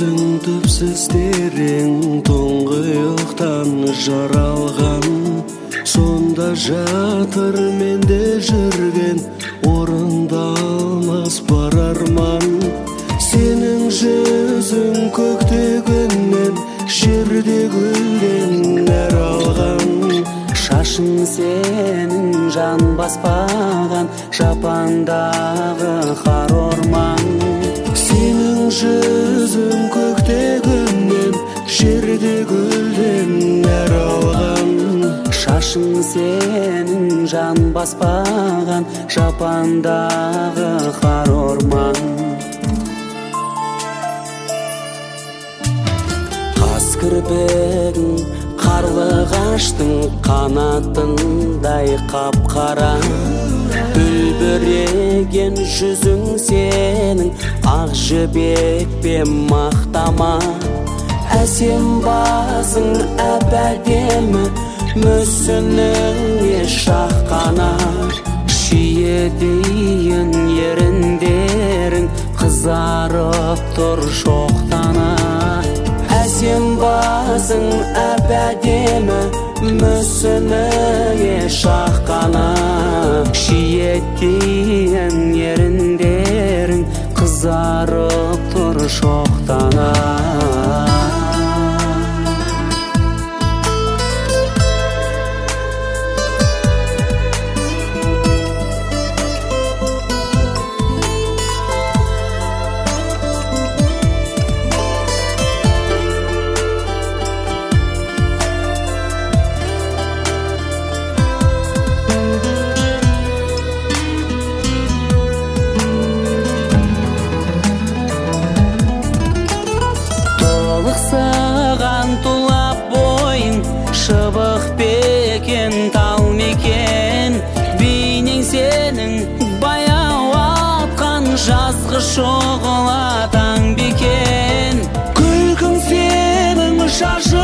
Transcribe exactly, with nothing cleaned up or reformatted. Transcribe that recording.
көзің түпсіз терең тұңғиықтан жаралған, сонда жатыр менде жүрген орындалмас бар арман. Сенің жүзің көкте күннен, жерде гүлден нәр алған. Шашың сенің жан баспаған жапандағы қар орман. Сенің жүзің көкте күннен, жерде гүлден нәр алған. Шашың сенің жан баспаған жапандағы қар орман. Қас кірпігің қарлығаштың қанатындай қап-қара. Үлбіреген жүзің сенің ақ жібекпен мақтама. Әсем басың әп-әдемі, мүсініңе шаққана. Шиедейін еріндерің қызарып тұр шоқтана. Әсем басың әп-әдемі, мүсініңе шаққана. Шиедейін еріндерің қызарып тұр шоқтана. Саған тулап бойың, шыбық бекен тал мекен. Бейнең сенің баяу атқан жазғы шоғыла таң бекен. Күлкің сенің шашы